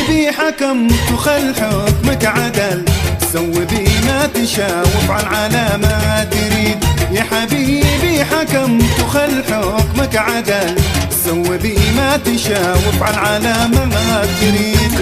حبيبي حكمت وخل حكمك عدل، سوي بي ما تشاء وافعل على ما تريد. يا حبيبي حكمت وخل حكمك عدل، سوي بي ما تشاء وافعل على ما تريد.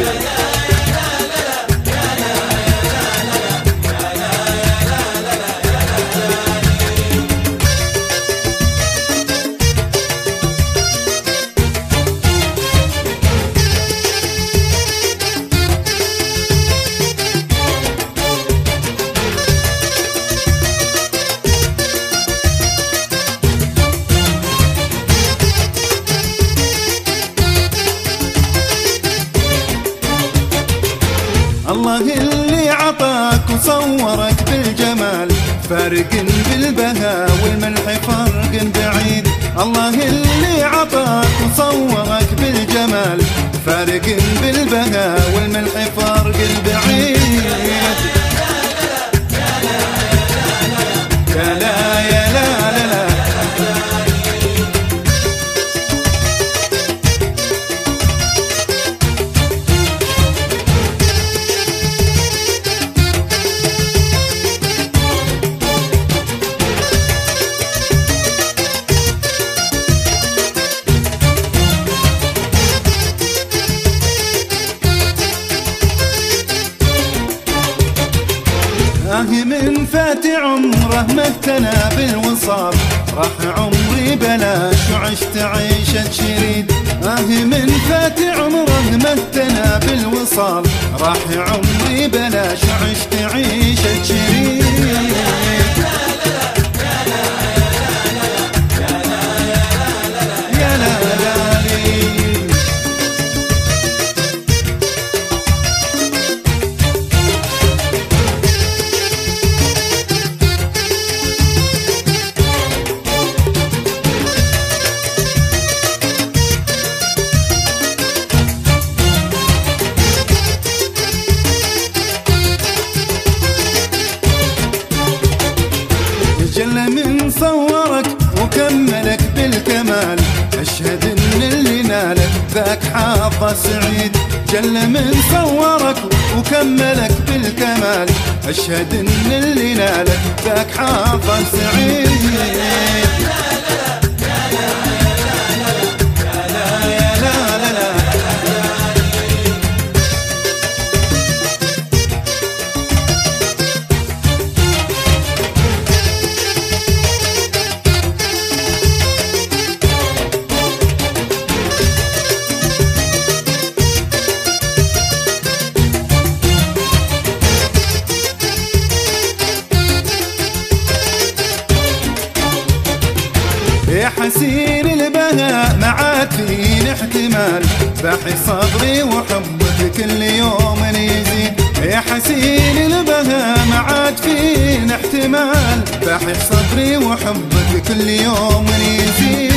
الله اللي عطاك وصورك بالجمال، فارق بالبهاء والملح فرق بعيد. الله اللي عطاك وصورك بالجمال، فارق بالبهاء والملح فرق بعيد. يا لا يا لا لا لا من فات عمره ما اهتنى بالوصال، راح عمري بلاش وعشت عيشة شريد. من فات عمره ما اهتنى بالوصال، راح عمري بلاش وعشت عيشة شريد. جل من صورك وكملك بالكمال، أشهد إن اللي نالك ذاك حظ سعيد. جل من صورك وكملك بالكمال، أشهد إن اللي نالك ذاك حظ سعيد. يا حسين البهاء ما عاد فيني احتمال، باحي صبري وحبك كل يوم يزيد. يا حسين البهاء ما عاد فيني احتمال، باحي صبري وحبك كل يوم يزيد.